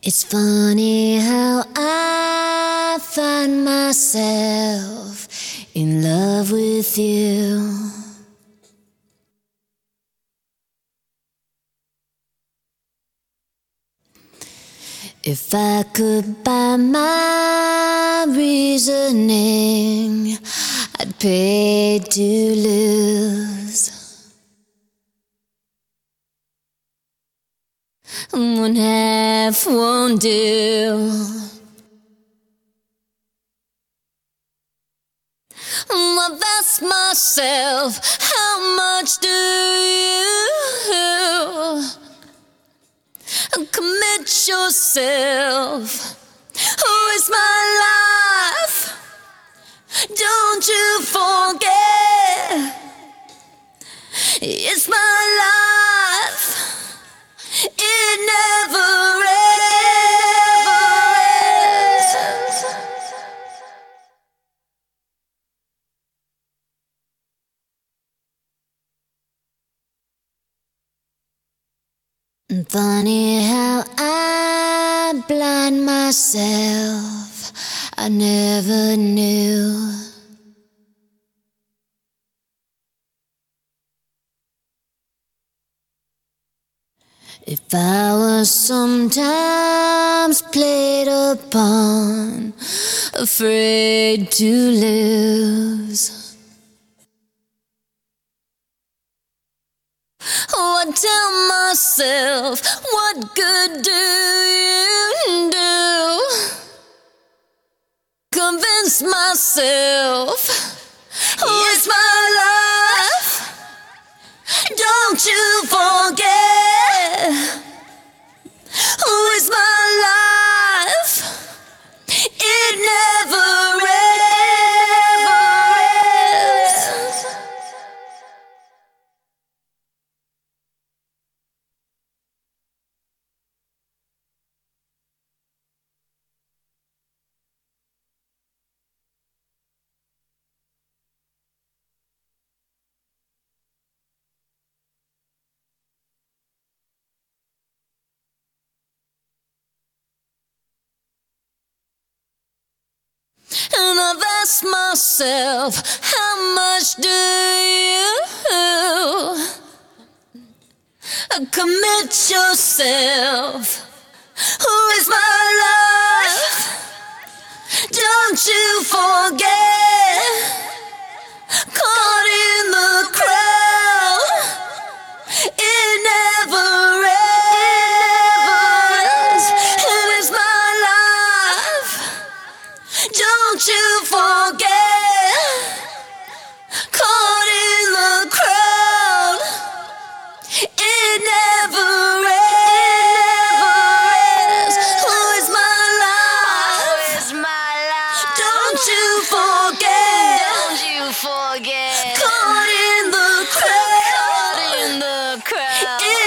It's funny how I find myself in love with you. If I could buy my reasoning, I'd pay to lose. One half won't do. I've asked myself, how much do you commit yourself? Who is my life? Don't you forget, it's my life. It never ends. Funny how I blind myself, I never knew. If I was sometimes played upon, afraid to lose, oh, I tell myself, what good do you do? Convince myself, who is my life? Don't you forget, who is my life? It never ends. And I've asked myself, how much do you commit yourself? Who is my life? Don't you forget, caught in the crowd, it never ends. It is my life. Don't you forget, caught in the crowd, it never ends. Who is my life? Don't you forget, caught in the crowd, it